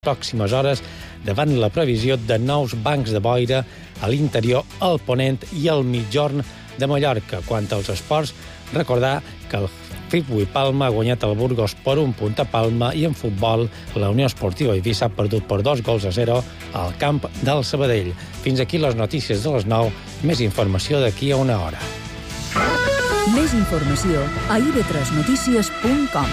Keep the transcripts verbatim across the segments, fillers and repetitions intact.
pròximes hores davant la previsió de nous bancs de boira a l'interior, al ponent i al mitjorn de Mallorca. Quant als esports, recordar que el Fitwi Palma ha guanyat el Burgos per un punt a Palma i en futbol la Unió Esportiva Eivissa ha perdut per dos gols a zero al camp del Sabadell. Fins aquí les notícies de les nou. Més informació d'aquí a una hora. Més informació a i ve tres notícies punt com.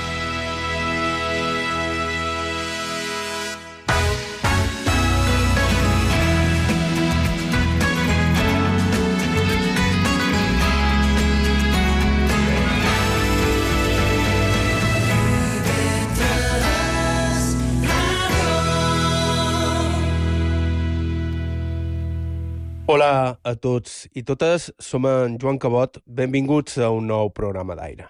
Hola a tots i totes, som en Joan Cabot, benvinguts a un nou programa d'aire.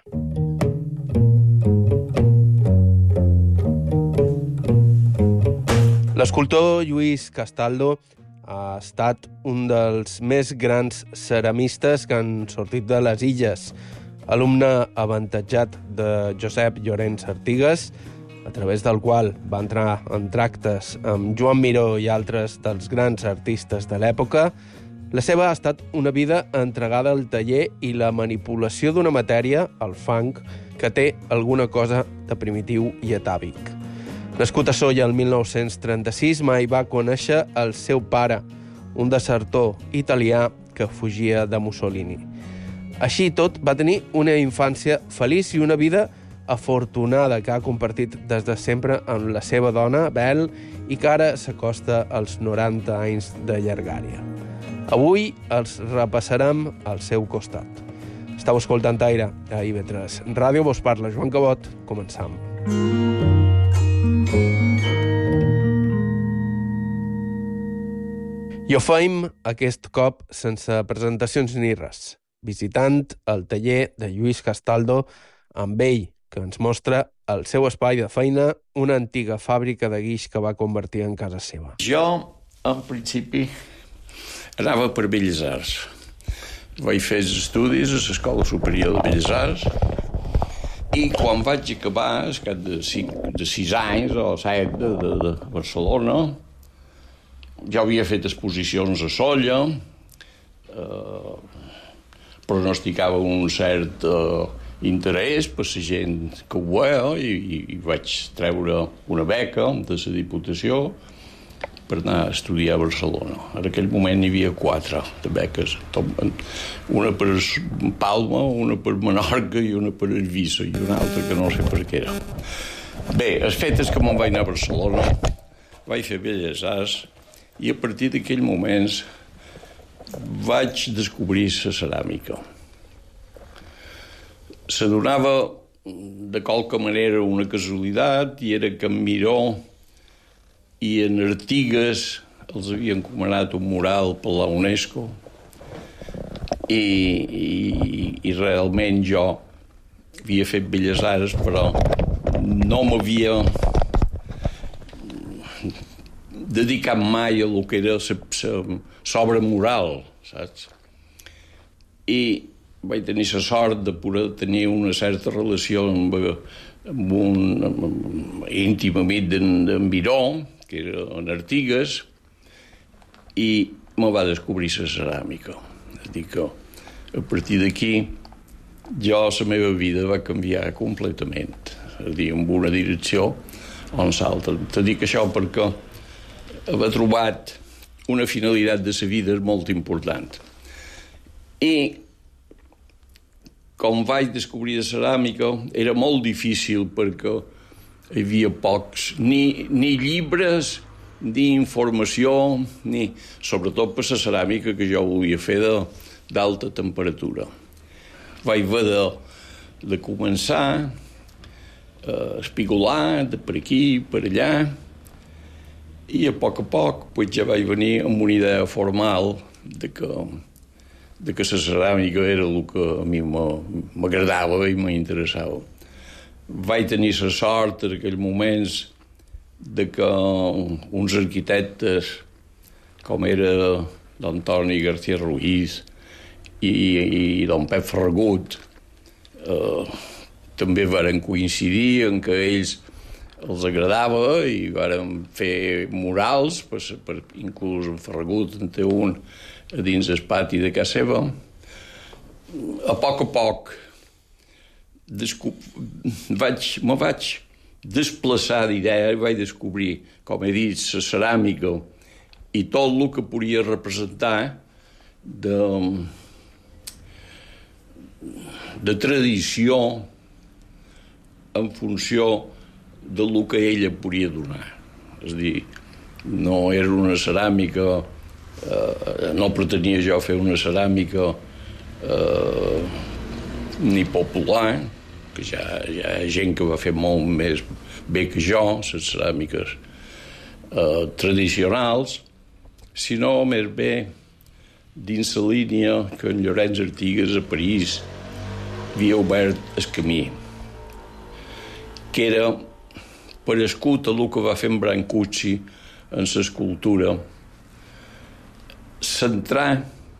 L'escultor Lluís Castaldo ha estat un dels més grans ceramistes que han sortit de les Illes, alumne avantatjat de Josep Llorenç Artigas, a través del qual va entrar en tractes amb Joan Miró i altres dels grans artistes de l'època. La seva ha estat una vida entregada al taller i la manipulació d'una matèria, el fang, que té alguna cosa de primitiu i atàvic. Nascut a Sóller el mil nou-cents trenta-sis, mai va conèixer el seu pare, un desertor italià que fugia de Mussolini. Així i tot, va tenir una infància feliç i una vida afortunada que ha compartit des de sempre amb la seva dona, Bel, i que ara s'acosta als noranta anys de llargària. Avui els repassarem al seu costat. Estau escoltant Aire a i ve tres Ràdio, vos parla Joan Cabot. Començam. I ho feim aquest cop sense presentacions ni res, visitant el taller de Lluís Castaldo amb ell, que ens mostra el seu espai de feina, una antiga fàbrica de guix que va convertir en casa seva. Jo, en principi, anava per Belles Arts. Vaig fer els estudis a l'Escola Superior de Belles Arts i quan vaig acabar, al cap de, cinc, de sis anys o set de, de, de Barcelona, jo havia fet exposicions a Sóller, eh, pronosticava un cert eh, interès per la gent que ho veia i, i, i vaig treure una beca de la Diputació per anar a estudiar a Barcelona. En aquell moment hi havia quatre de beques, una per Palma, una per Menorca i una per Eivissa i una altra que no sé per què era. Bé, el fet és que me'n vaig anar a Barcelona, vaig fer Belles Arts i a partir d'aquell moment vaig descobrir la ceràmica. Se donava de qualque manera una casualitat i era que en Miró i en Artigas els havien encomanat un mural per la UNESCO i, i, i realment jo havia fet Belles Arts però no m'havia dedicat mai a lo que era l'obra mural, saps? I vaig tenir la sort de poder tenir una certa relació amb, amb un amb íntim amic d'en Miró, que era en Artigas, i me va descobrir la ceràmica. És dir que a partir d'aquí jo la meva vida va canviar completament, és dir, en una direcció o en l'altra. Te dic això perquè haver trobat una finalitat de la vida és molt important. I com vaig descobrir la ceràmica, era molt difícil perquè hi havia pocs, ni, ni llibres, ni informació, ni, sobretot per la ceràmica que jo volia fer d'alta temperatura. Vaig haver de, de començar a espigolar de per aquí, per allà, i a poc a poc pues, ja vaig venir amb una idea formal de que de que la ceràmica era el que a mi m'agradava i m'interessava. Vaig tenir la sort en aquells moments de que uns arquitectes com era don Toni García Ruiz i, i don Pep Ferragut eh, també varen coincidir en que ells els agradava i vàrem fer murals, per, per, inclús en Ferragut en té un a dins el pati de casa seva. A poc a poc descu... vaig, me vaig desplaçar d'idea i vaig descobrir, com he dit, la ceràmica i tot el que podia representar de, de tradició en funció del que ella podia donar. És a dir, no era una ceràmica, eh, no pretenia jo fer una ceràmica eh, ni popular, que ja, ja hi ha gent que va fer molt més bé que jo, les ceràmiques eh, tradicionals, sinó més bé dins la línia que en Llorenç Artigas a París havia obert el camí, que era parescut a el que va fer en Brancusi en l'escultura, centrar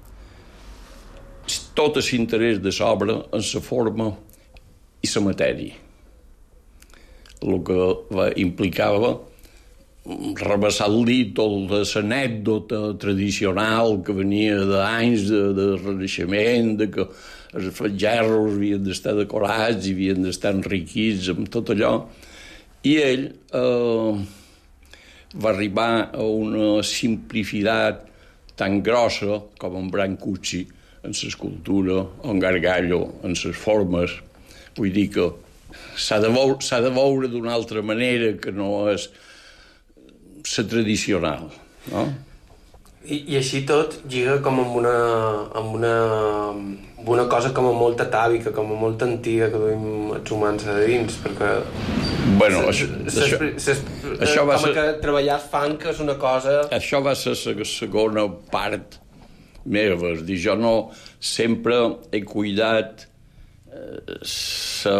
tot l'interès de l'obra en la forma i la matèria, el que va, implicava rebassar-li tota l'anècdota tradicional que venia d'anys de, de Renaixement, de que els gerros havien d'estar decorats i havien d'estar enriquits amb tot allò. I ell eh, va arribar a una simplicitat tan grossa com en Brancusi, en l'escultura, o en Gargallo, en les formes. Vull dir que s'ha de veure, s'ha de veure d'una altra manera que no és la tradicional, no? I, I així tot lliga com amb una, amb una, amb una cosa com a molt atàvica, com a molt antiga que duim els humans a dins, perquè... Bueno, ses, això, ses, això, ses, això va com ser... que treballar funk és una cosa... Això va ser la segona part meva, és dir, jo no sempre he cuidat eh, sa...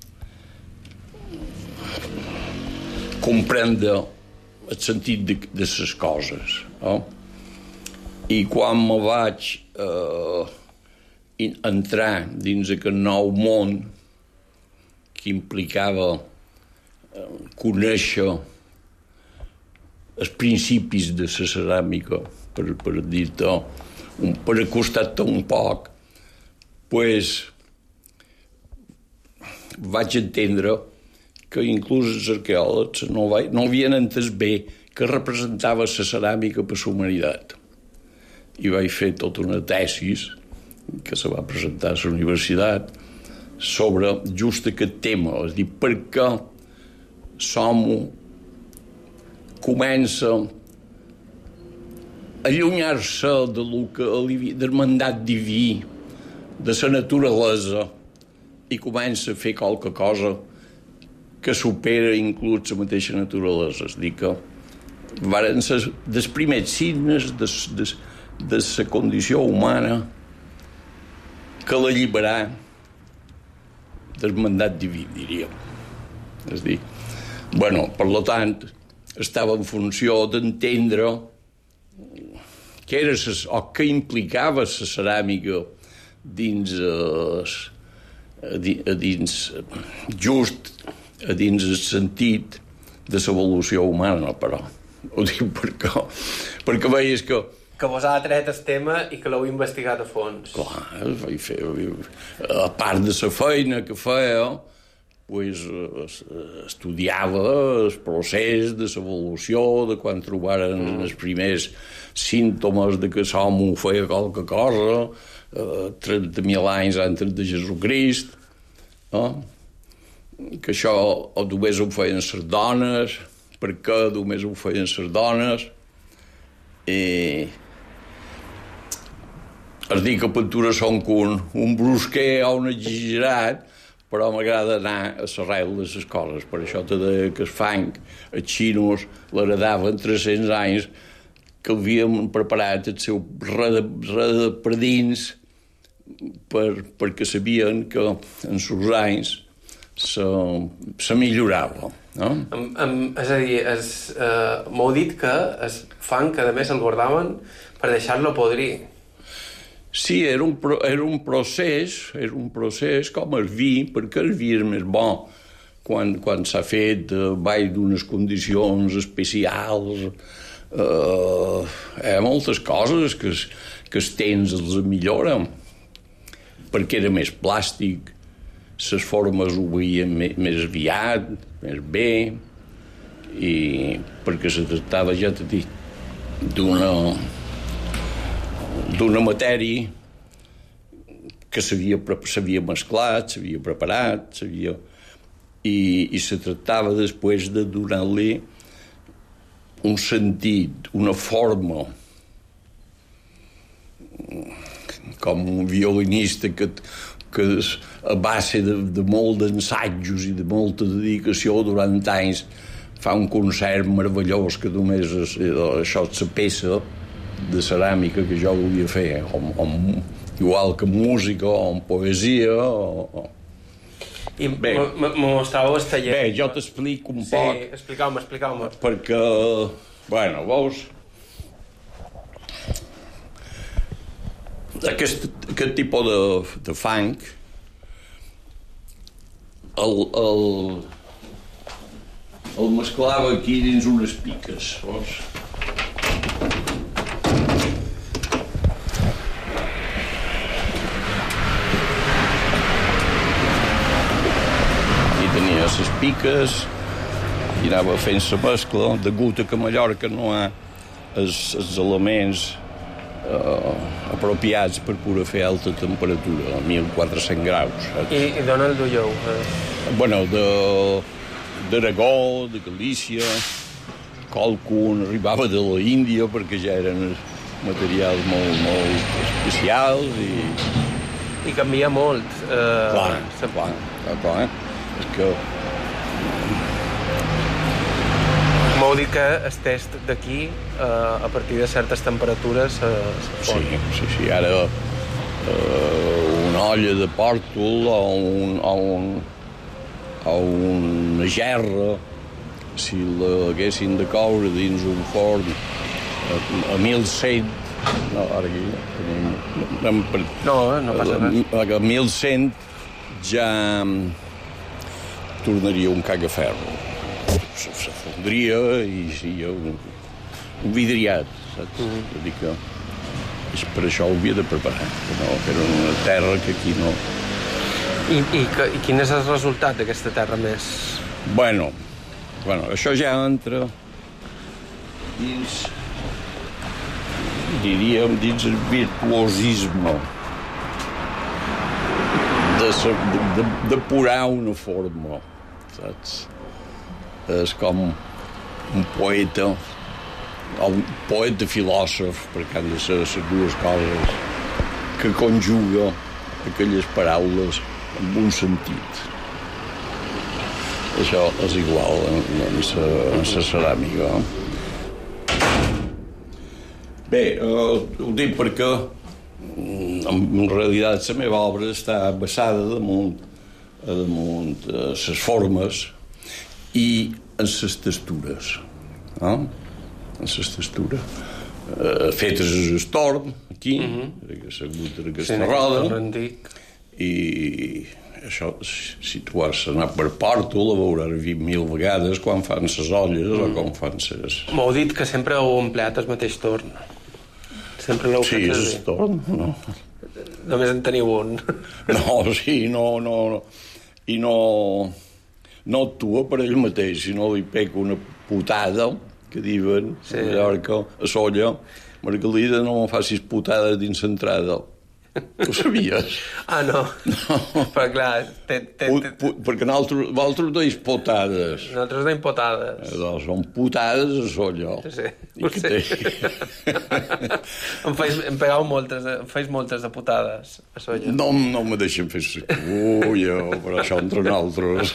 comprendre el sentit de, de les coses, no? I quan me vaig eh, entrar dins aquest nou món que implicava eh, conèixer els principis de la ceràmica, per, per dir-te, per acostar-te un poc, pues, vaig entendre que inclús els arqueòlegs no, va, no havien entès bé que representava la ceràmica per la humanitat. I vaig fer tota una tesis que se va presentar a la universitat sobre just aquest tema, és a dir, per què l'home comença a allunyar-se de lo que, del mandat diví, de la naturalesa, i comença a fer qualque cosa que supera inclús la mateixa naturalesa. És a dir, que varen ser dels primers signes de, de, de la condició humana que l'alliberà del mandat diví, diríem. És a dir, bueno, per tant, estava en funció d'entendre què era ses, o què implicava la ceràmica dins, eh, dins just a dins el sentit de l'evolució humana, però ho dic perquè, perquè veies que... Que vos ha atret el tema i que l'heu investigat a fons. Clar, vaig fer... A part de la feina que feia, pues, estudiava el procés de l'evolució, de quan trobaren mm. els primers símptomes de que l'home feia qualque cosa, eh, trenta mil anys antes de Jesucrist, no? Que això només ho feien les dones, per què només ho feien les dones, i es diu que pintura són un, un brusquer o un exagerat, però m'agrada anar a l'arrel de les coses. Per això te deia que el fang, els xinos l'heredaven tres-cents anys, que havien preparat el seu re de per dins, per, perquè sabien que en els anys se, se millorava, no? Am, am, és a dir, es, uh, m'heu dit que el fang, que a més el guardaven per deixar-lo podrir. Sí, era un, era un procés, era un procés com el vi, perquè el vi és més bo quan, quan s'ha fet eh, baix d'unes condicions especials. Uh, hi ha moltes coses que, que els temps els milloren, perquè era més plàstic, les formes ho veien més, més aviat, més bé, i perquè se tractava, ja t'he dit, d'una d'una matèria que s'havia mesclat, s'havia preparat, s'havia... I, i se tractava després de donar-li un sentit, una forma, com un violinista que, que a base de, de molt d'ensajos i de molta dedicació durant anys fa un concert meravellós que només és, això és la peça de ceràmica que jo volia fer, o, o, igual que música o en poesia o, o... I m'ho mostràveu el taller. Bé, jo t'explico un sí, poc. Sí, expliqueu-me, expliqueu-me. Perquè, bueno, veus, aquest, aquest tipus de, de funk el, el, el mesclava aquí dins unes piques, veus? Les piques i anava fent la mescla, degut a que a Mallorca no hi ha els, els elements eh, apropiats per poder fer alta temperatura, a mil quatre-cents graus. Saps? I, i d'on el duieu? Eh? Bueno, d'Aragó, de, de Galícia, qualcun arribava de l'Índia perquè ja eren materials molt, molt especials i... I canvia molt. Eh, clar, sa... clar, clar, clar, eh? És que... M'heu dit que el test d'aquí, eh, a partir de certes temperatures, eh, se fon. Sí, sí, sí. Ara eh, una olla de pòrtol o, un, o, un, o una gerra, si l'haguessin de coure dins un forn a, a mil cent, no, ara aquí tenim... No, no, no passa res. A mil cent ja tornaria un cagaferro. Se, se fondria i seria un, un vidriat, saps? Mm -hmm. Dir que és per això ho havia de preparar, que no, que era una terra que aquí no... I, i, que, i quin és el resultat d'aquesta terra més? Bueno, bueno, això ja entra dins, diríem, dins el virtuosisme de, de, de, de purar una forma, saps? És com un poeta o un poeta filòsof, perquè han de ser les dues coses, que conjuga aquelles paraules amb un sentit. Això és igual en la ceràmica. Bé, eh, ho dic perquè en realitat la meva obra està basada damunt damunt les formes i en les textures, no? En les textures. Uh, fetes el estorn, aquí, mm -hmm. que s'ha hagut d'aquesta sí, roda, i això, si tu has anat per Pòrtol, ho veuràs vist mil vegades quan fan les olles mm. o quan fan les... M'heu dit que sempre heu empleat el mateix torn. Sempre l'heu sí, fet és el torn, no. Només en teniu un. No, sí, no, no, no. I no... no actua per ell mateix, sinó li pega una putada, que diuen, sí. A Mallorca, a Solla, Margalida, no me facis putada dins l'entrada. Ho sabies? Ah, no? No. Però clar... Te, te, te... Pu, pu, perquè nosaltres, vosaltres deis potades. Nosaltres deim potades. Eh, doncs són putades a Solla. Sí, ho sé. Té... em, feis, em pegau moltes, em feis moltes de putades a Solla. No, no me deixen fer ui, jo, però això entre nosaltres.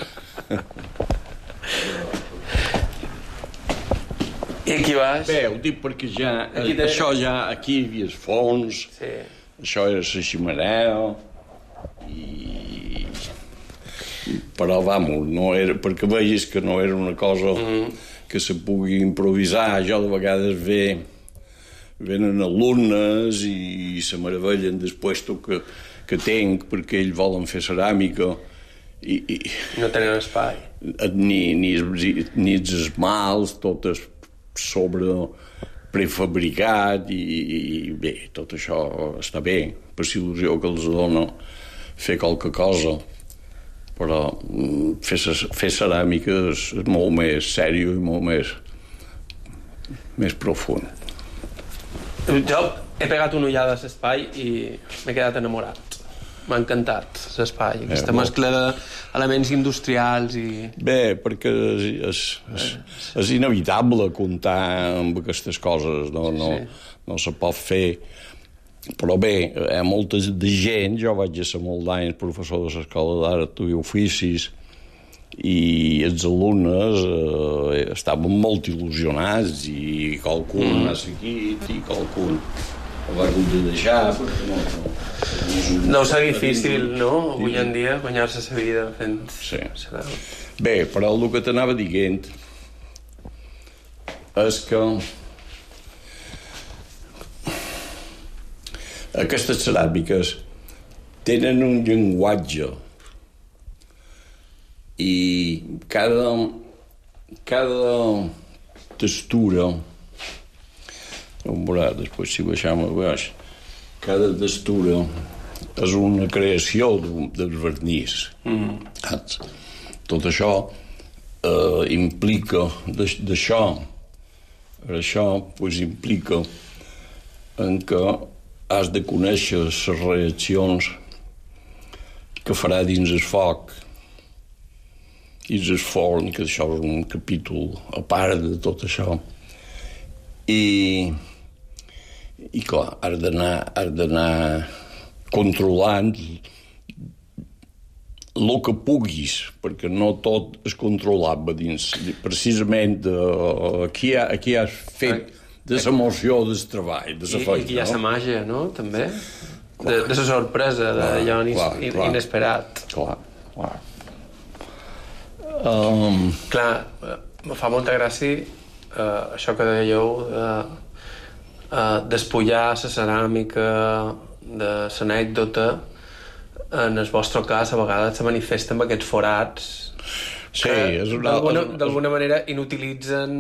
I aquí vas? Bé, ho dic perquè ja... Aquí te... Això ja... Aquí hi havia fons... Sí. Això era la ximenea i... Però, vamos, no era... Perquè veies que no era una cosa mm. que se pugui improvisar. Jo de vegades ve... Venen alumnes i se meravellen després que, que tenc perquè ells volen fer ceràmica I, i, no tenen espai. Ni, ni, ni els esmalts, tot és sobre prefabricat i, i bé, tot això està bé, per si il·lusió que els dona fer qualque cosa, però fer, fer ceràmica és molt més sèrio i molt més, més profund. Jo he pegat una ullada a l'espai i m'he quedat enamorat. M'ha encantat l'espai, aquesta eh, mescla d'elements industrials i... Bé, perquè és, és, és, és inevitable comptar amb aquestes coses, no, no, sí. no se pot fer. Però bé, hi ha molta de gent, jo vaig ser molt d'anys professor de l'Escola d'Art i Oficis, i els alumnes eh, estaven molt il·lusionats i qualcun mm. ha seguit i qualcun va haver de deixar perquè no, no, no és difícil, no? Avui en dia guanyar-se la vida fent... Sí. Bé, però el que t'anava dient és que aquestes ceràmiques tenen un llenguatge i cada cada textura, on veurà després si baixem a baix, cada textura és una creació del vernís. Mm. Tot això eh, implica d'això això pues, implica en que has de conèixer les reaccions que farà dins el foc i el forn, que això és un capítol a part de tot això. I, i clar, has d'anar, has d'anar controlant el que puguis, perquè no tot és controlable dins. Precisament uh, aquí, ha, aquí has fet de l'emoció del treball, de la feina. I aquí hi ha la no? màgia, no?, també, de, de la sorpresa, d'allò inesperat. Clar, clar. Um... Clar, me fa molta gràcia uh, això que dèieu de uh, despullar la ceràmica de l'anècdota. En el vostre cas a vegades se manifesta amb aquests forats sí, que és una, d'alguna manera inutilitzen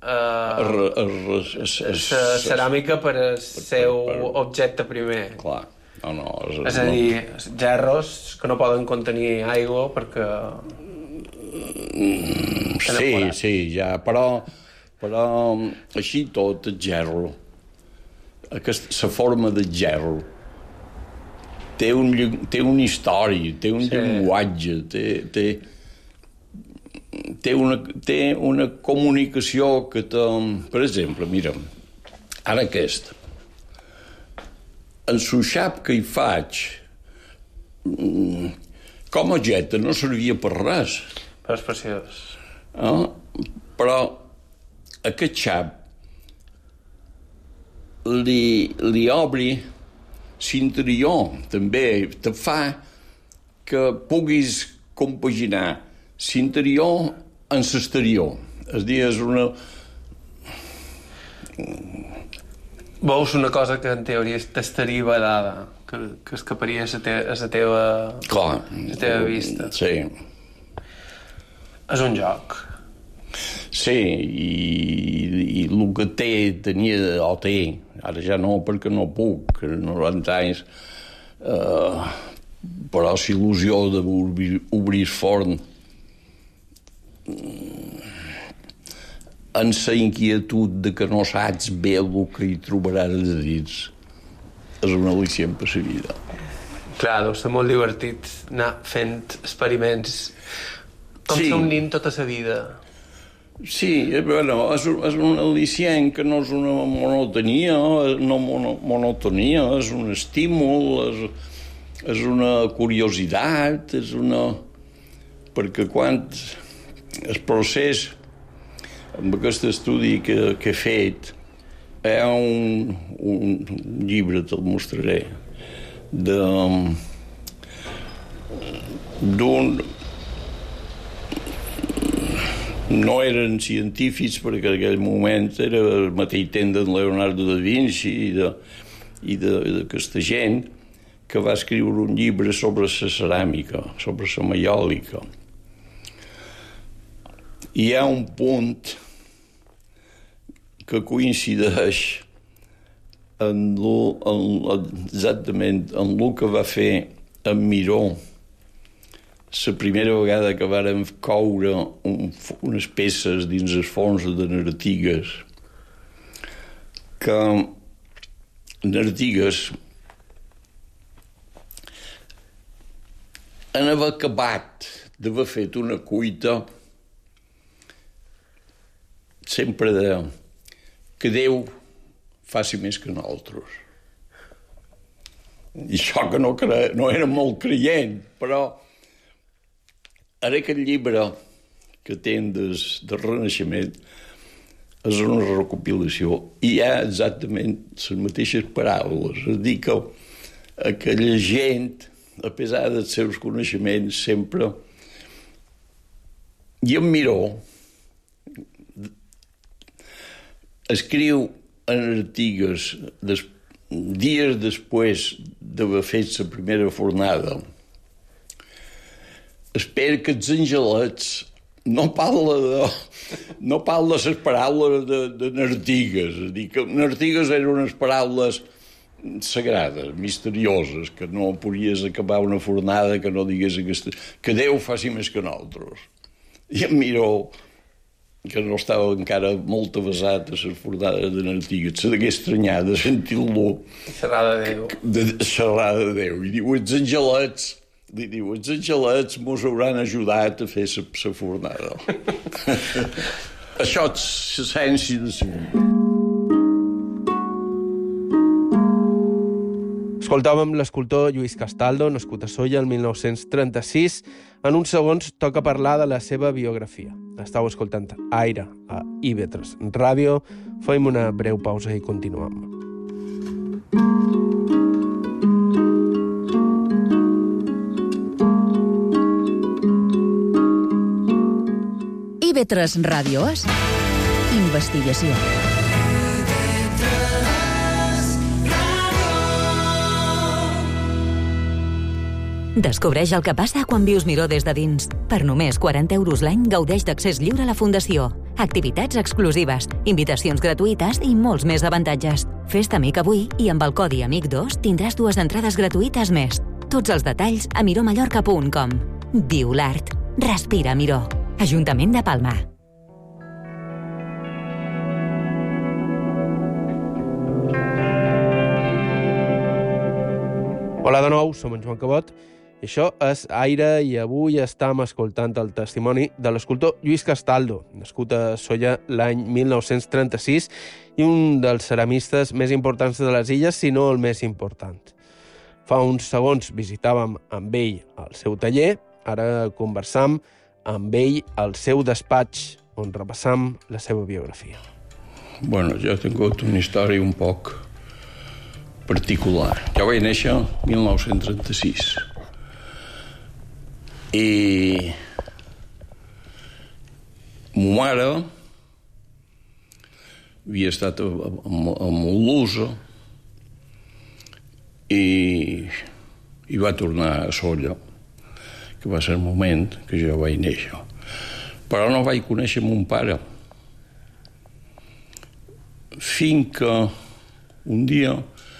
la ceràmica per al seu per, per... objecte primer. Clar, no, no, és, és a dir, gerros que no poden contenir aigua perquè sí, sí, ja, però però així tot el gerro, aquesta, la forma de gerro té, un, té una història, té un sí. llenguatge, té, té, té, una, té una comunicació que té... Per exemple, mira, ara aquest, el suixap que hi faig, com a objecte no servia per res. Però és preciós. Eh? Però aquest xap li, li obri l'interior, també te fa que puguis compaginar l'interior amb l'exterior. És a dir, és una... Veus una cosa que en teoria t'estaria vedada, que, que escaparia a la te, teva, Clar, la teva vista. Sí. És un joc. Sí, i, i el que té, tenia, o té, ara ja no, perquè no puc, noranta anys, eh, però l'il·lusió d'obrir obrir el forn en la inquietud de que no saps bé el que hi trobaràs a dins és una al·licient per la vida. Clar, deu ser molt divertit anar fent experiments com sí. ser un nin tota la vida. Sí, bueno, és, és un al·licient que no és una monotonia, no mono, monotonia, és un estímul, és, és una curiositat, és una... Perquè quan el procés, amb aquest estudi que, que he fet, hi ha un, un llibre, te'l mostraré, de, d'un... No eren científics perquè en aquell moment era el mateix temps de Leonardo da Vinci i de, i de, de aquesta gent que va escriure un llibre sobre la ceràmica, sobre la maiòlica. Hi ha un punt que coincideix en lo, en, exactament en el que va fer en Miró la primera vegada que vàrem coure un, unes peces dins els forns de Nartigues, que Nartigues en haver acabat d'haver fet una cuita sempre deia que Déu faci més que nosaltres. I això que no, cre... no era molt creient, però ara aquest llibre que tenen des, del Renaixement és una recopilació i hi ha exactament les mateixes paraules. És a dir, que aquella gent, a pesar dels seus coneixements, sempre... I en Miró escriu en Artigues, des, dies després d'haver fet la primera fornada, espero que els angelets no parla de, no parla de les paraules de, de Nartigues. És a dir, que Nartigues eren unes paraules sagrades, misterioses, que no podries acabar una fornada que no digués aquesta, que Déu faci més que nosaltres. I en Miró, que no estava encara molt avasat a les fornades de Nartigues, se degué estranyar de sentir-lo xerrar de Déu. De, xerrar de Déu. I diu, els angelets, li diu, els angelets mos hauran ajudat a fer la fornada. Això és l'essència de la vida. Escoltàvem l'escultor Lluís Castaldo, nascut a Sóller el mil nou-cents trenta-sis. En uns segons toca parlar de la seva biografia. Estau escoltant Aire a I V tres Ràdio. Fem una breu pausa i continuem. I V tres Ràdio és investigació. Descobreix el que passa quan vius Miró des de dins. Per només quaranta euros l'any gaudeix d'accés lliure a la Fundació. Activitats exclusives, invitacions gratuïtes i molts més avantatges. Fes-te amic avui i amb el codi amic dos tindràs dues entrades gratuïtes més. Tots els detalls a miró mallorca punt com. Viu l'art. Respira Miró. Ajuntament de Palma. Hola de nou, som en Joan Cabot. I això és Aire i avui estem escoltant el testimoni de l'escultor Lluís Castaldo, nascut a Sóller l'any mil nou-cents trenta-sis i un dels ceramistes més importants de les illes, si no el més important. Fa uns segons visitàvem amb ell el seu taller, ara conversam amb ell al seu despatx, on repassam la seva biografia. Bueno, jo he tingut una història un poc particular. Jo vaig néixer el mil nou-cents trenta-sis i ma mare havia estat a, a, a Molusa i, i va tornar a Sóller, que va ser el moment que jo vaig néixer. Però no vaig conèixer mon pare fins que un dia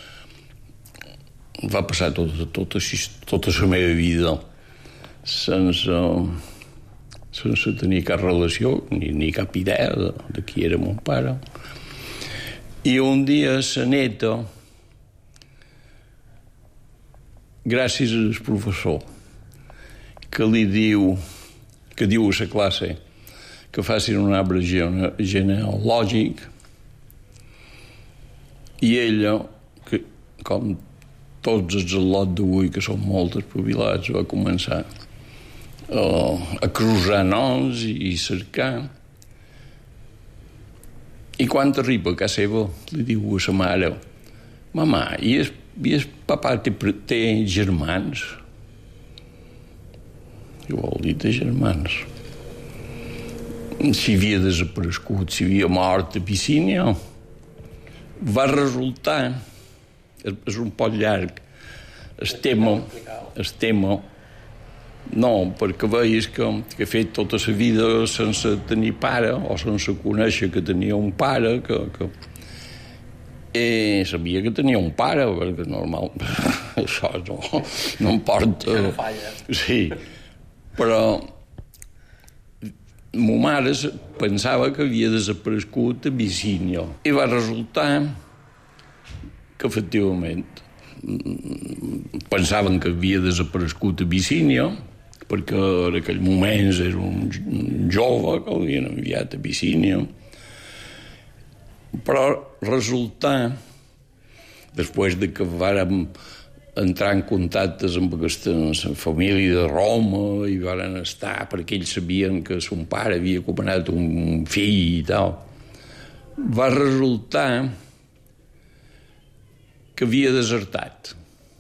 va passar tota, tota, tota la meva vida sense, sense tenir cap relació ni, ni cap idea de, de qui era mon pare. I un dia la neta, gràcies al professor, que li diu, que diu a la classe que facin un arbre gene, genealògic, i ella, que com tots els al·lots d'avui, que són molt espavilats, va començar uh, a cruzar noms i, i cercar. I quan arriba a casa seva, li diu a sa mare: «Mamà, i el, i el papà té, té germans?» Què vol dir de germans? Si havia desaparegut, si havia mort a Piscínia. Va resultar, és un poc llarg, el tema, el tema, no, perquè veies que, que he fet tota la vida sense tenir pare, o sense conèixer que tenia un pare, que, que... I sabia que tenia un pare, perquè normal, això no, no em porta... No falla. Sí, però ma mare pensava que havia desaparegut a Abissínia i va resultar que efectivament pensaven que havia desaparegut a Abissínia perquè en aquell moment era un jove que l'havien enviat a Abissínia, però resultar, després de que vàrem entrar en contactes amb aquesta família de Roma i varen estar perquè ells sabien que son pare havia comanat un fill i tal, va resultar que havia desertat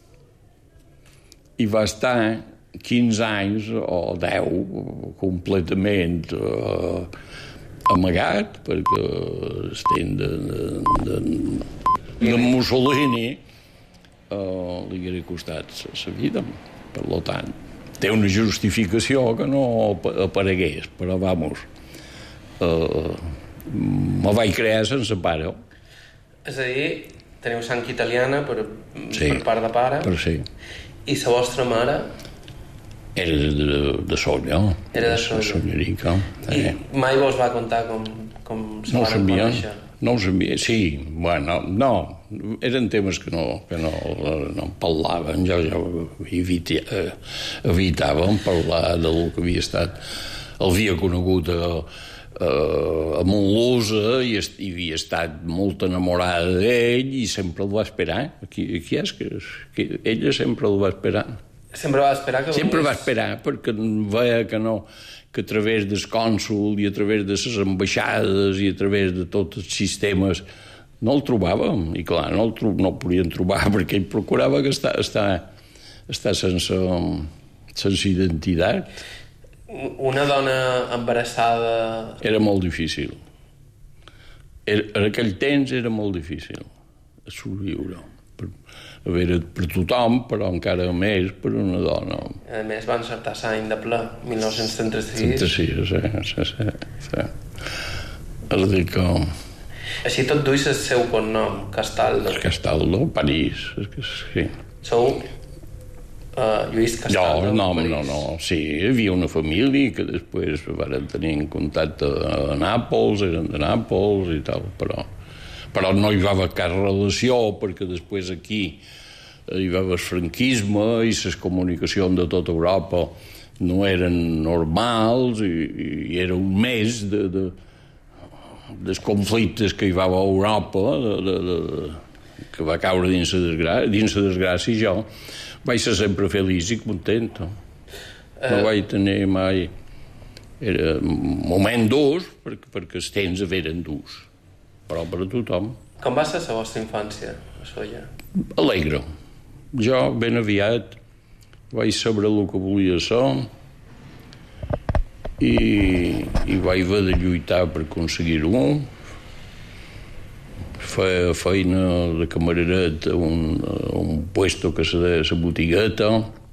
i va estar quinze anys o deu completament eh, amagat perquè estem de, de, de, de Mussolini Uh, li hauria costat la vida. Per tant, té una justificació que no aparegués, però, vamos, uh, me vaig crear sense pare. És a dir, teniu sang italiana per, sí, per part de pare. Per sí. I la vostra mare? Era de, de Sonya. Era de Sonya. Sonyerica. I eh. mai vos va contar com, com se no van conèixer? No ho sabia, sí, bueno, no, eren temes que no, que no, no parlaven, jo ja evita, eh, evitava parlar del que havia estat, el havia conegut a, a, a Montlusa i, est, i havia estat molt enamorada d'ell i sempre el va esperar, aquí, aquí és que, que ella sempre el va esperar. Sempre va esperar que... Sempre va esperar, perquè veia que no... que a través del cònsul i a través de les ambaixades i a través de tots els sistemes no el trobàvem, i clar, no el, tro no el podien trobar perquè ell procurava que està, està, està sense, sense identitat. Una dona embarassada... Era molt difícil. Era, en aquell temps era molt difícil sobreviure. Per, a veure, per tothom, però encara més per una dona. A més, van encertar l'any de ple, mil nou-cents trenta-sis. trenta-sis, sí, sí, sí. sí. És a dir que... Així tot duis el seu cognom, Castaldo. Castaldo, París, és que sí. Sou uh, Lluís Castaldo? No, no, no, no, sí, hi havia una família que després van tenir en contacte a Nàpols, eren de Nàpols i tal, però... però no hi va haver cap relació, perquè després aquí hi va haver el franquisme i les comunicacions de tota Europa no eren normals i, i era un mes de, de, dels conflictes que hi va haver a Europa, de, de, de, que va caure dins la desgràcia, dins la desgràcia i jo vaig ser sempre feliç i content. No uh... vaig tenir mai... Era un moment durs, perquè, perquè els temps eren durs. Però per a tothom. Com va ser la vostra infància, a Solla? Alegre. Jo, ben aviat, vaig saber el que volia ser i, i vaig haver de lluitar per aconseguir-ho. Feia feina de camareret a un, a un puesto que se deia la botigueta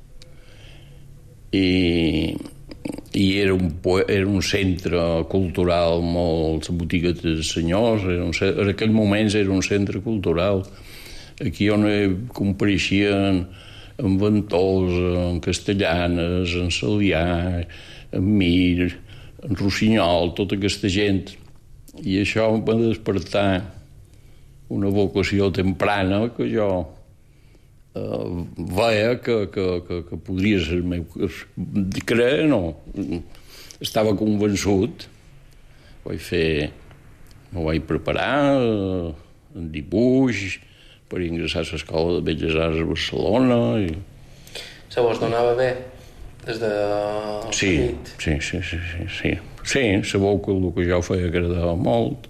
i... i era un, era un centre cultural molt... La botiga dels senyors, era un, en aquell moment era un centre cultural. Aquí on compareixien en Ventosa, en Castellanes, en Salià, en Mir, en Rossinyol, tota aquesta gent. I això em va despertar una vocació temprana que jo Uh, veia que, que, que, que podria ser el meu... Creia, no. Estava convençut. Vaig fer... M'ho vaig preparar uh, en dibuix per ingressar a l'Escola de Belles Arts a Barcelona. I... Se vos donava bé? Des de... Sí, sí, sí, sí, sí, sí. Sí, sabeu que el que jo feia agradava molt.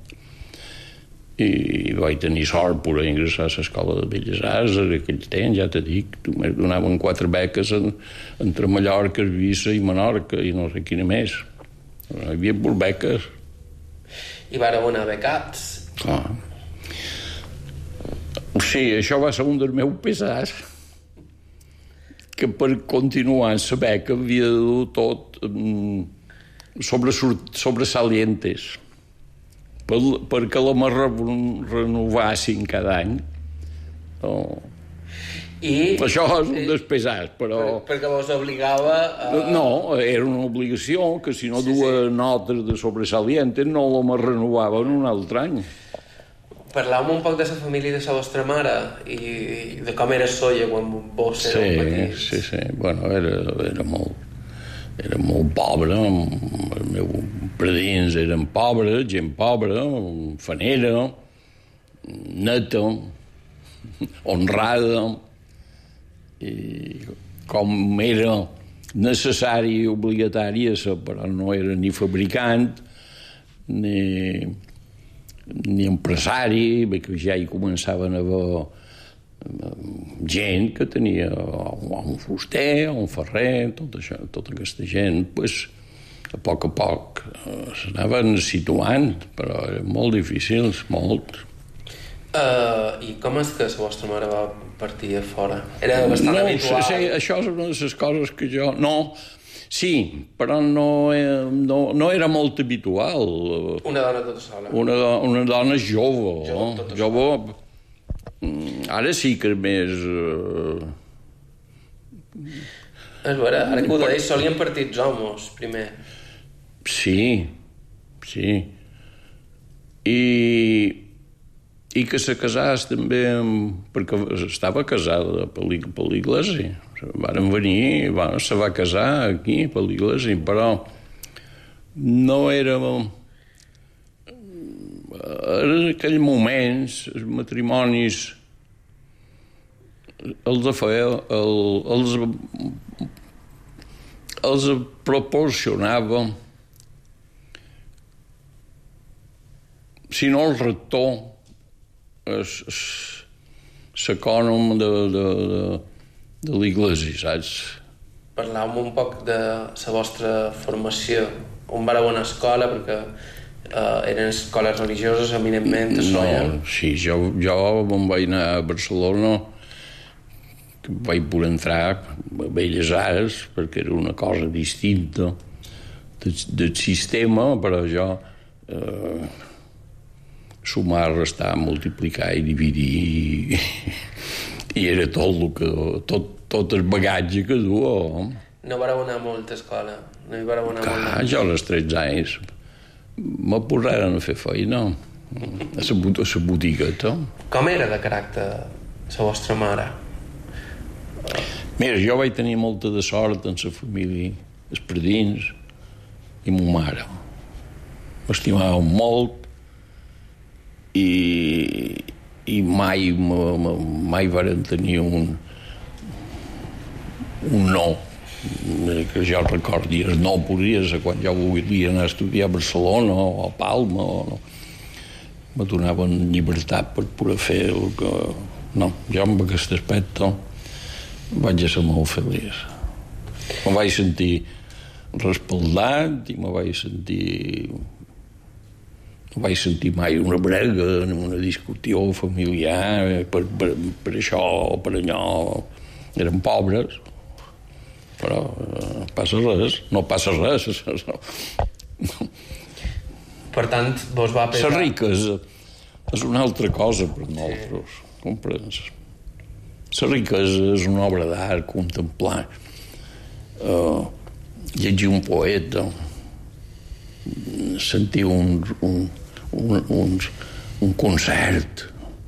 I vaig tenir sort per ingressar a l'Escola de Belles Arts en aquell temps, ja t'he dit, només donaven quatre beques en, entre Mallorca, Eivissa i Menorca i no sé quina més. Hi havia molt beques. I vareu anar becats? Clar. Sí, això va ser un dels meus pesars. que per continuar la beca havia de dur tot sobre, sobresalientes per, perquè la me renovassin cada any. Oh. I... Això és un despesat, però... Per, perquè vos obligava a... No, era una obligació, que si no sí, duia sí. notes de sobresalientes no la me renovaven un altre any. Parlàvem un poc de la família de la vostra mare i, i de com era Sóller quan vos éreu sí, petits. Sí, sí, bueno, era, era molt... Era molt pobre, els meus predins eren pobres, gent pobra, fanera, neta, honrada, i com era necessari i obligatari, però no era ni fabricant ni, ni empresari, perquè ja hi començaven a haver gent que tenia un fuster, un ferrer, tot això, tota aquesta gent, pues, a poc a poc s'anaven situant, però eren molt difícils, molt. Uh, I com és que la vostra mare va partir a fora? Era bastant no, habitual? Sí, això és una de les coses que jo... No, sí, però no, no, no era molt habitual. Una dona tota sola? Una, una dona jove. Jo, tota jove. Ara sí que és més... Uh... És vera, ara que ho deies, solien partir els homes, primer. Sí, sí. I... I que se casàs també, perquè estava casada per l'Iglesi. Varen venir, va, se va casar aquí, per l'Iglesi, però no era... En aquells moments, els matrimonis, els feia, el, els, els proporcionava, si no el rector, s'ecònom de, de, de, de l'Iglesi, saps? Parlàvem un poc de la vostra formació. On vareu anar a escola, perquè uh, eren escoles religioses, eminentment, a Sóller. No, sí, jo, jo me'n vaig anar a Barcelona, que vaig poder entrar a Belles Arts, perquè era una cosa distinta del, del sistema, però jo... Eh, sumar, restar, multiplicar i dividir i, i era tot el que tot, tot el bagatge que du. No vareu anar molt a escola? No hi vareu anar Clar, molt? Jo als tretze anys me posaren a fer feina a la botigueta. Com era de caràcter la vostra mare? Mira, jo vaig tenir molta de sort en la família, els predins i ma mare. M'estimàvem molt i, i mai, mai varen tenir un, un no, que jo recordi. El no podria ser quan jo volia anar a estudiar a Barcelona o a Palma, o no. Me donaven llibertat per poder fer el que... No, jo amb aquest aspecte vaig ser molt feliç. Me vaig sentir respaldat i me vaig sentir... No vaig sentir mai una brega, una discussió familiar per, per, per això o per allò. Eren pobres, però no passa res, no passa res. Per tant, vos va pesar... La riquesa és una altra cosa per nosaltres, sí. Comprens? La riquesa és una obra d'art, contemplar, uh, llegir un poeta, sentir un... un Un, un, un concert,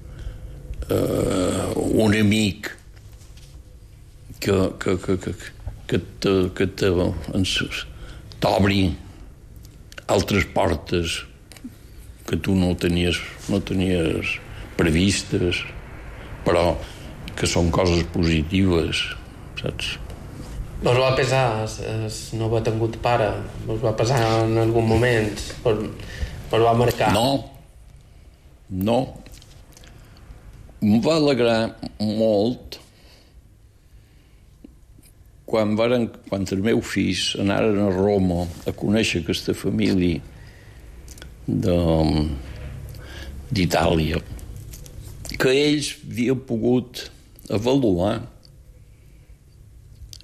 uh, un amic que, que, que, que, que, te, que te, t'obri altres portes que tu no tenies, no tenies previstes, però que són coses positives, saps? Vos va pesar es no haver tingut pare? Vos va pesar en algun moment? Per... Però va marcar. No, no. Em va alegrar molt quan, varen, quan els meus fills anaren a Roma a conèixer aquesta família d'Itàlia, que ells havien pogut avaluar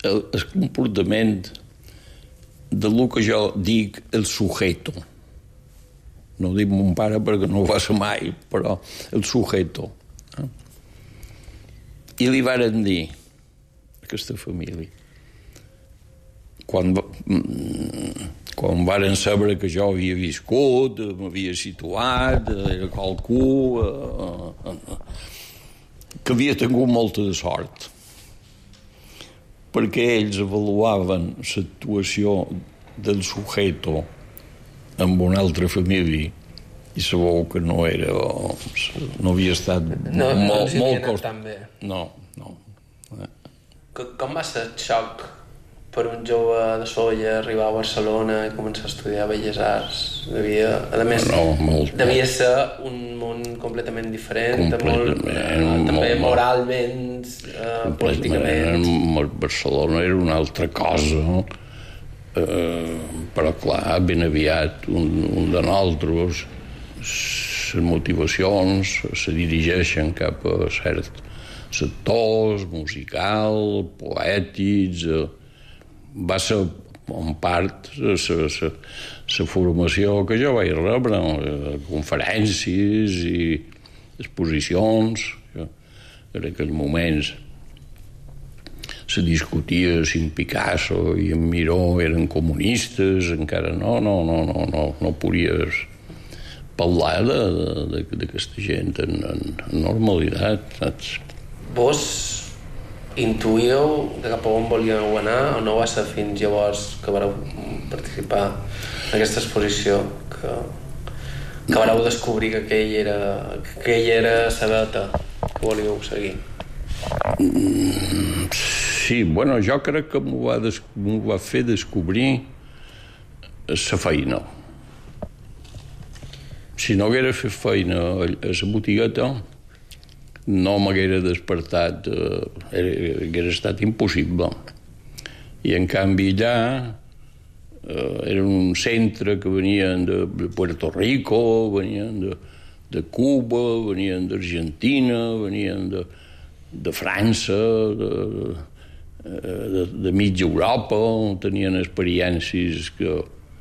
el, el comportament de lo que jo dic el sujeto. No ho dic mon pare perquè no ho va ser mai, però el sujeto. Eh? I li varen dir a aquesta família, quan, quan varen saber que jo havia viscut, m'havia situat, era qualcú, eh, que havia tingut molta de sort, perquè ells avaluaven l'actuació del sujeto amb una altra família i sabeu que no era... no havia estat no, molt, no molt cost... tan bé. No, no. Com va ser el xoc per un jove de Sóller arribar a Barcelona i començar a estudiar Belles Arts? Devia, a més, no, molt, devia ser un món completament diferent, completament, molt, eh, també molt, moralment, eh, políticament. Barcelona era una altra cosa, eh, però clar, ben aviat un, un de nosaltres les motivacions se dirigeixen cap a certs sectors, musical, poètics. Eh, va ser en part la formació que jo vaig rebre, eh, conferències i exposicions. En aquells moments se discutia si en Picasso i en Miró eren comunistes, encara no, no, no, no, no, no podies parlar d'aquesta gent en, en, en normalitat, saps? Vos intuïeu de cap a on volíeu anar o no va ser fins llavors que vareu participar en aquesta exposició que, que vareu descobrir que aquell era, que aquell era la veta que volíeu seguir? Sí, bueno, jo crec que m'ho va, des, m'ho va fer descobrir la feina. Si no haguera fet feina a la botigueta, no m'haguera despertat, eh, haguera estat impossible. I en canvi allà eh, era un centre que venien de Puerto Rico, venien de, de Cuba, venien d'Argentina, venien de, de França, de, de, de mitja Europa, tenien experiències que,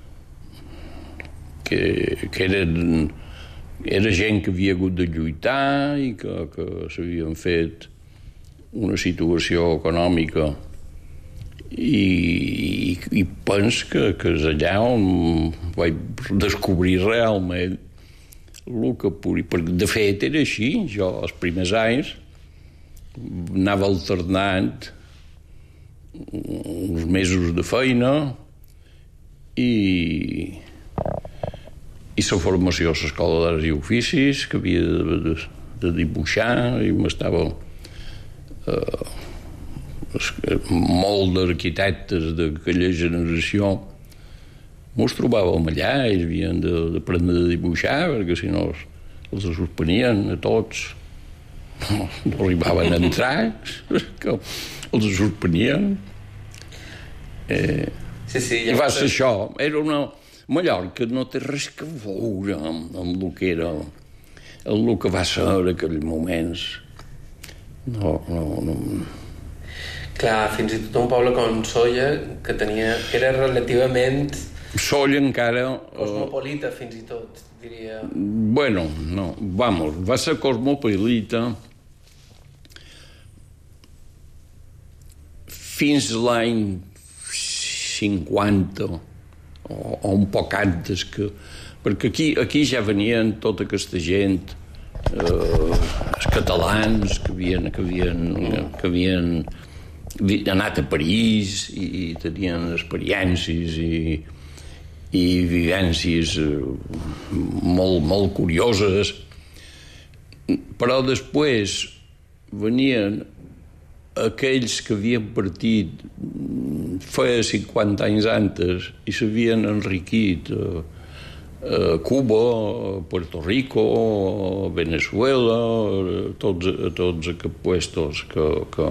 que, que eren... Era gent que havia hagut de lluitar i que, que s'havien fet una situació econòmica i, i, i pens que, que és allà on vaig descobrir realment el que podia... Perquè, de fet, era així. Jo, els primers anys, anava alternant uns mesos de feina i... i la formació a l'Escola d'Arts i Oficis, que havia de, de, de dibuixar, i m'estava... Eh, molt d'arquitectes d'aquella generació mos trobàvem allà, ells havien d'aprendre a dibuixar, perquè si no els suspenien a tots. No, no arribaven a entrar, que els suspenien. Eh, sí, sí, I va ser això. Era una... Mallorca no té res que veure amb, amb el que era el que va ser en aquells moments. No, no, no. Clar, fins i tot un poble com Sóller, que tenia, que era relativament... Sóller encara... Cosmopolita, fins i tot, diria. Bueno, no, vamos, va ser cosmopolita fins l'any cinquanta, o, o un poc antes, que, perquè aquí, aquí ja venien tota aquesta gent, eh, els catalans que havien, que havien, que havien anat a París i, i tenien experiències i, i vivències molt, molt curioses, però després venien aquells que havien partit feia cinquanta anys antes i s'havien enriquit a, a Cuba, a Puerto Rico, a Venezuela, a tots, a tots aquests puestos que, que...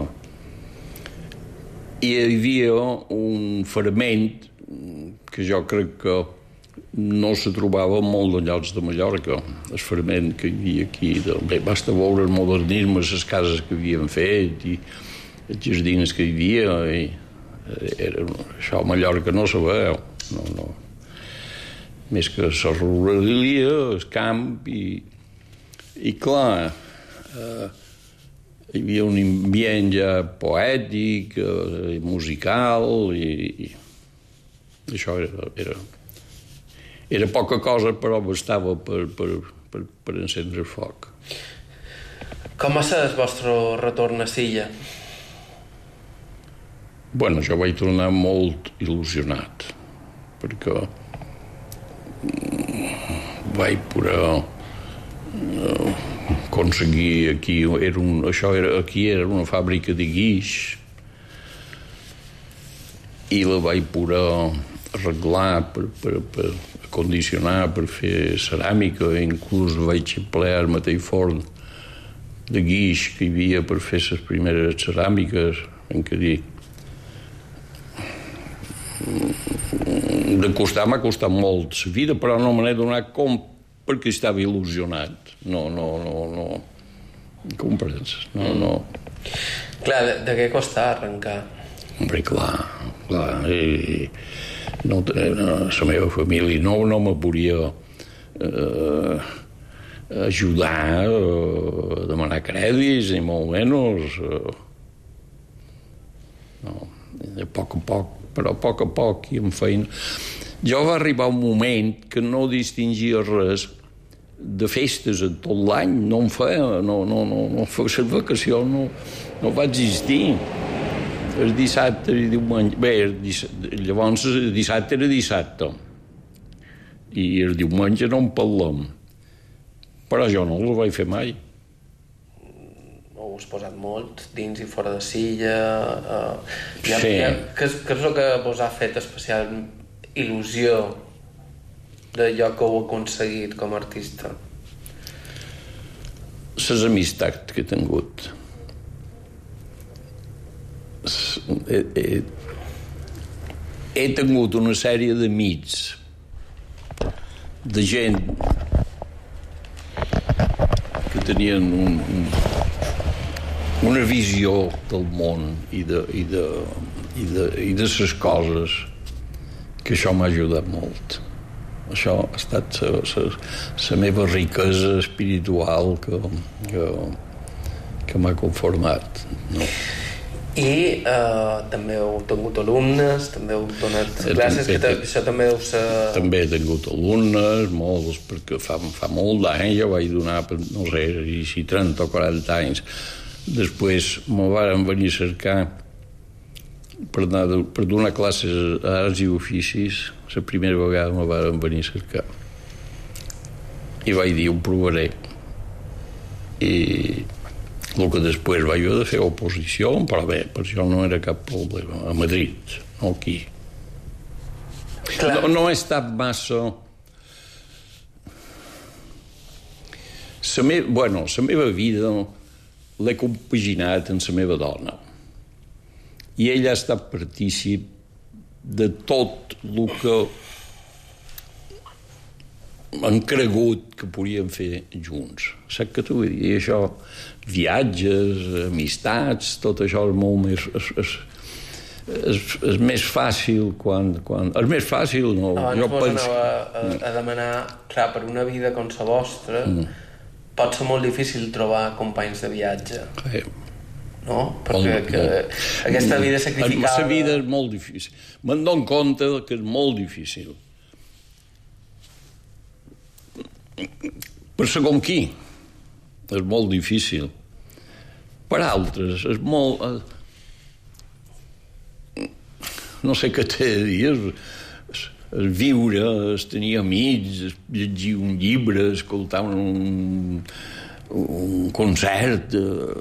I hi havia un ferment que jo crec que no se trobava en molt de llocs de Mallorca, el ferment que hi havia aquí. De, bé, basta veure el modernisme, les cases que havien fet i els jardins que hi havia, i era, això a Mallorca no se veu, no, no. Més que la ruralia, el camp, i, i clar, eh, hi havia un ambient ja poètic, eh, musical, i, i això era, era, era poca cosa, però bastava per, per, per, per encendre el foc. Com va ser el vostre retorn a Silla? Bueno, jo vaig tornar molt il·lusionat, perquè vaig poder uh, aconseguir aquí, era un, això era, aquí era una fàbrica de guix i la vaig poder arreglar per, per, per acondicionar, per fer ceràmica, inclús vaig emplear el mateix forn de guix que hi havia per fer les primeres ceràmiques, en què dir, de costar m'ha costat molt la vida, però no me n'he donat com perquè estava il·lusionat. No, no, no, no. Comprens? No, no. Clar, de, de què costa arrencar? Hombre, clar, clar. I, no, la meva família no, no me podia eh, ajudar a demanar crèdits, ni molt menys. No, a poc a poc, però a poc a poc i amb feina. Jo va arribar un moment que no distingia res de festes en tot l'any, no em feia, no, no, no, no feia la vacació, no, no va existir. El dissabte i diumenge... Bé, el dissabte, llavors el dissabte era dissabte i el diumenge no en parlem, però jo no el vaig fer mai. Ho has posat molt, dins i fora de Silla... Uh, ja, sí. Ja, què, què és el que vos ha fet especial il·lusió d'allò que heu aconseguit com a artista? Les amistats que he tingut. He, he, he tingut una sèrie d'amics, de gent que tenien un, un, una visió del món i de, i de, i de, i de les coses, que això m'ha ajudat molt. Això ha estat la meva riquesa espiritual que, que, que m'ha conformat. No? I eh, també heu tingut alumnes, també heu donat sí, classes, també, que això també heu... Sa... També he tingut alumnes, molts, perquè fa, fa molt d'anys, jo vaig donar, no sé, si trenta o quaranta anys. Després me varen venir a cercar per, anar, per donar classes a arts i oficis. La primera vegada me varen venir a cercar. I vaig dir, ho provaré. I el que després vaig haver de fer oposició, però bé, per això no era cap problema. A Madrid, no aquí. No, no he estat massa... La me... bueno, la meva vida l'he compaginat amb la meva dona. I ella ha estat partícip de tot el que han cregut que podíem fer junts. Saps què t'ho vull dir? Això, viatges, amistats, tot això és molt més... És, és, és, és més fàcil quan... quan és més fàcil, no? Abans jo vos penso... anava a, a demanar, clar, per una vida com la vostra, mm. pot ser molt difícil trobar companys de viatge. Sí. No? Perquè molt, que, molt. aquesta vida sacrificada... La vida és molt difícil. Me'n dono compte que és molt difícil. Per segon qui és molt difícil. Per altres és molt... No sé què t'he de dir. És, és viure, és tenir amics, és llegir un llibre, escoltar un, un concert...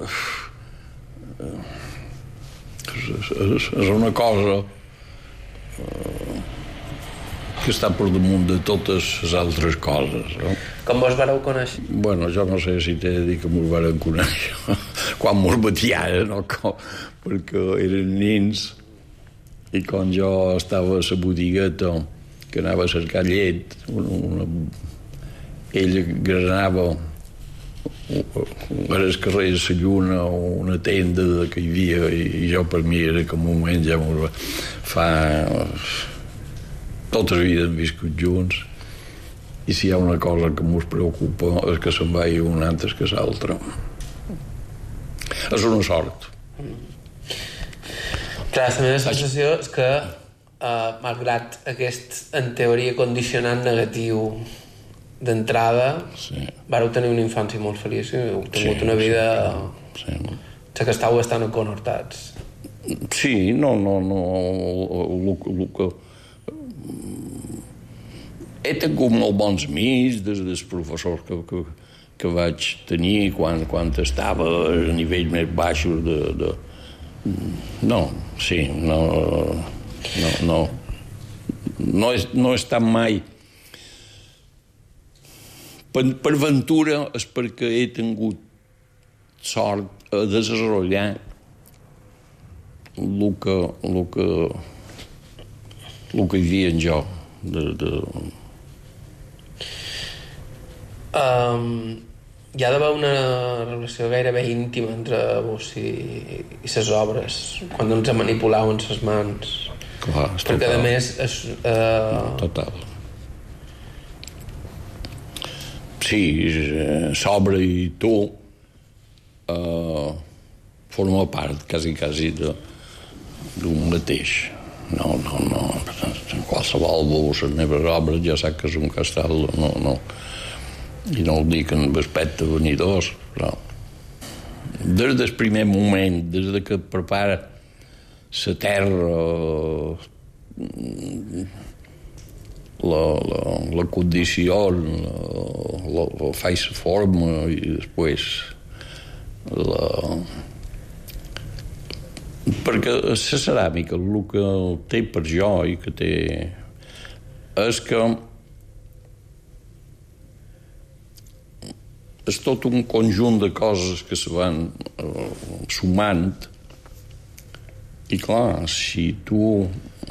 És, és, és una cosa que està per damunt de totes les altres coses, no? Com vos vareu conèixer? Bueno, jo no sé si t'he de dir que mos varen conèixer quan mos batiaren, no? Com, perquè eren nins i quan jo estava a la botigueta que anava a cercar llet, una, una, ella granava era el carrer de la Lluna o una tenda que hi havia i jo per mi era que un moment ja fa tota la vida hem viscut junts i si hi ha una cosa que mos preocupa és que se'n vagi un altre que l'altre. És una sort. Clar, la meva sensació és que uh, malgrat aquest, en teoria, condicionant negatiu d'entrada, sí. Vareu tenir una infància molt feliç i heu tingut sí, una vida... Sí. Sí. Que estàu bastant aconhortats. Sí, no, no, no... El, el, el que... He tingut molt bons amics des dels professors que, que, que vaig tenir quan, quan estava a nivells més baixos de... de... No, sí, no... No, no. No he, no he estat mai... Per, per ventura és perquè he tingut sort a desenvolupar el que, el que, el que hi havia en jo. De, de... Um, hi ha d'haver una relació gairebé íntima entre vos i, i les obres, quan ens manipulaven les mans. Clar, perquè, total. A més... És, uh... Total. Sí, s'obre i tu uh, forma part quasi, quasi d'un mateix. No, no, no. En qualsevol veus les meves obres ja sap que és un castell, no, no. I no ho dic en aspecte venidors, però des del primer moment, des de que prepara la terra, la, la, la condició, la, la, la faig la forma i després la... Perquè la ceràmica el que té per jo i que té és que és tot un conjunt de coses que se van uh, sumant i clar, si tu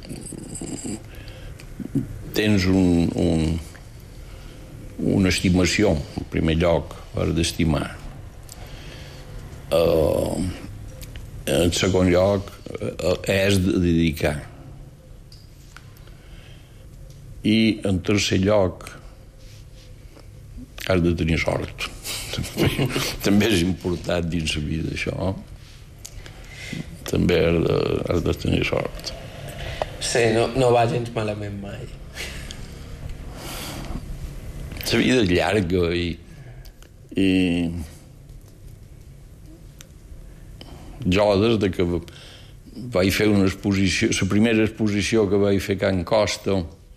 tens un, un, una estimació, en primer lloc, has d'estimar. Uh, en segon lloc, uh, has de dedicar. I en tercer lloc, has de tenir sort. També és important dins la vida, això. També has de, has de tenir sort. Sí, no, no va gens malament mai. La vida és llarga i, i jo des de que vaig fer una exposició, la primera exposició que vaig fer a Can Costa,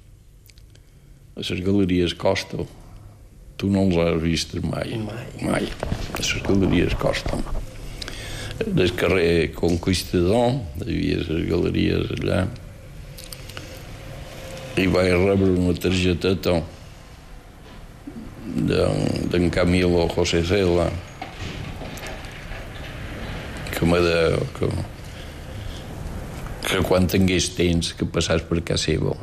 a les Galeries Costa, tu no els has vist mai. Mai. Mai. A les Galeries Costa. Del carrer Conquistador, hi havia les galeries allà, i vaig rebre una targeteta d'en Camilo José Cela que me de que, que quan tingués temps que passàs per casa seva.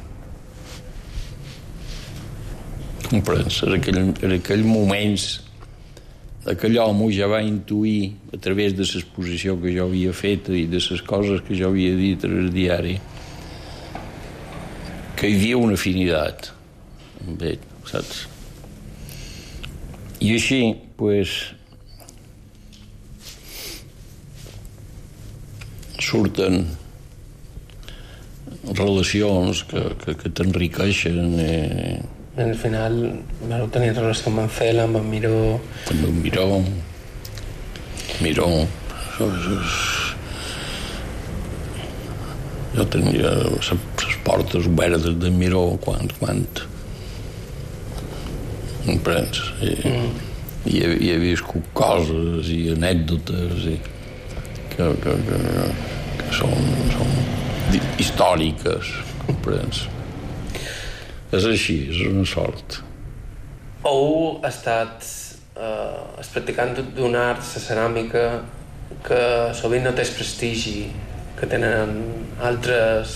Comprens? En aquell, en aquell moments aquell home ja va intuir a través de l'exposició que jo havia fet i de les coses que jo havia dit al diari que hi havia una afinitat amb ell, saps? I així, pues, surten relacions que, que, que t'enriqueixen. Eh... Al final vau tenir relació amb en Cela, amb en Miró... Amb en Miró. Miró. Jo tenia les portes obertes de Miró quan... quan comprens? I, mm. i, he, i he viscut coses i anècdotes i que, que, que, que són, són històriques, comprens? És així, és una sort. Heu estat eh, es practicant d'un art, la ceràmica, que sovint no té el prestigi que tenen altres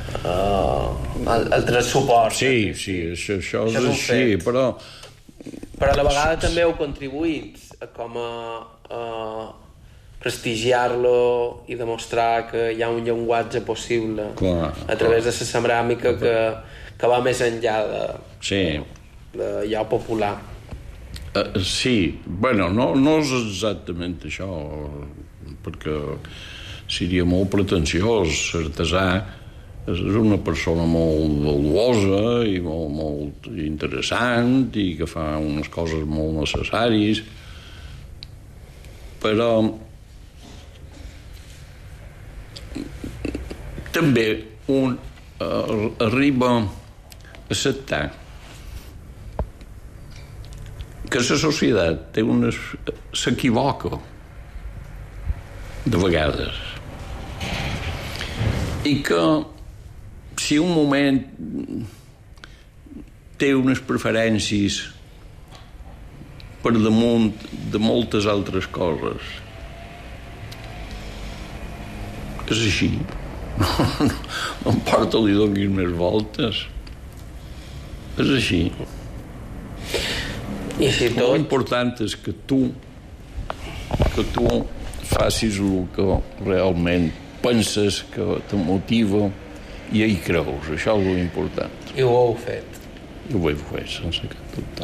uh, altres suports. Sí, sí, això, això és així, però Però a la vegada també heu contribuït a com a, a prestigiar-lo i demostrar que hi ha un llenguatge possible clar, a través clar. de la ceràmica que, que va més enllà de, sí. d'allò popular. Uh, sí, bueno, no, no és exactament això, perquè seria molt pretensiós. L'artesà és una persona molt valuosa i molt, molt interessant i que fa unes coses molt necessàries, però també un uh, arriba a acceptar que la societat té unes... s'equivoca de vegades i que si un moment té unes preferències per damunt de moltes altres coses, és així. No, no, no importa, li donis més voltes. És així. I si tot... L'important és que tu que tu facis el que realment penses que te motiva i hi creus. Això és l'important. I ho heu fet. I ho heu fet, sense cap dubte.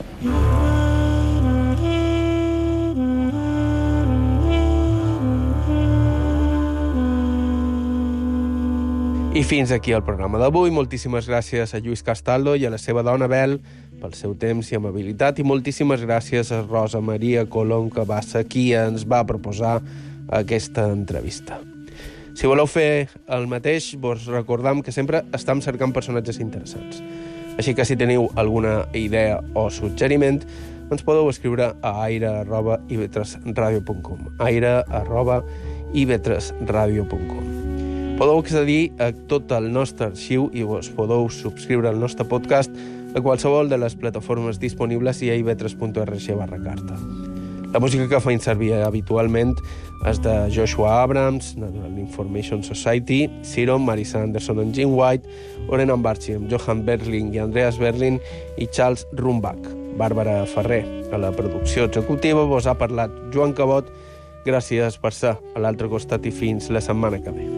I fins aquí el programa d'avui. Moltíssimes gràcies a Lluís Castaldo i a la seva dona Bel pel seu temps i amabilitat, i moltíssimes gràcies a Rosa Maria Colom, que va ser qui ens va proposar aquesta entrevista. Si voleu fer el mateix, vos recordam que sempre estem cercant personatges interessants. Així que si teniu alguna idea o suggeriment, ens podeu escriure a aire arroba i ve tres radio punt com, aire arroba i ve tres radio punt com. Podeu accedir a tot el nostre arxiu i vos podeu subscriure al nostre podcast a qualsevol de les plataformes disponibles i a i ve tres punt org barra carta. La música que feim servir habitualment és de Joshua Abrams, Natural Information Society, Siron, Marisa Anderson and Jim White, Oren Ambarchi amb Johan Berling i Andreas Berlin i Charles Rumbach. Bàrbara Ferrer, a la producció executiva, vos ha parlat Joan Cabot. Gràcies per ser a l'altre costat i fins la setmana que ve.